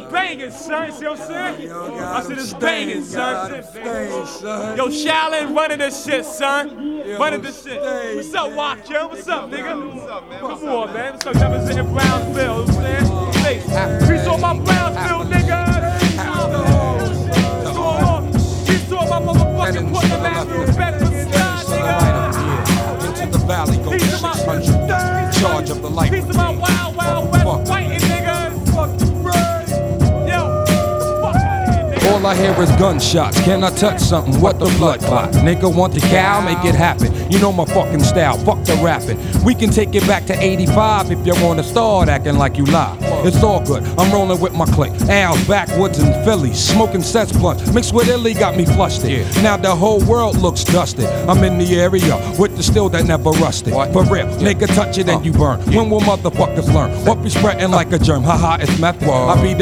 banging, son. See what I'm saying? I said it's banging, son. Yo, Shaolin running this shit, son. Running this shit. What's up, Walk, yo? What's up, nigga? What's up, man? Come on, man. What's up, representing Brownsville? You know what I'm saying? Peace on my Brownsville, nigga. Peace on my motherfucking Portland Avenue, Bedford Sky, nigga. Into the valley, go 600. Charge of the light. Peace of my wild, wild west fighting, nigga. Fuck the bread. Yo, fuck out of here, nigga. All I hear is gunshots. Can I touch something? What the blood clot? Nigga want the cow? Make it happen. You know my fucking style. Fuck the rapping. We can take it back to 85 if you wanna start acting like you lie. It's all good. I'm rolling with my clique. Al's backwoods in Philly, smoking cess blunts. Mixed with Illy got me flushed. Now the whole world looks dusted. I'm in the area with the steel that never rusted. For real, nigga, touch it and you burn. When will motherfuckers learn? What be spreading like a germ? Haha, it's meth. I be the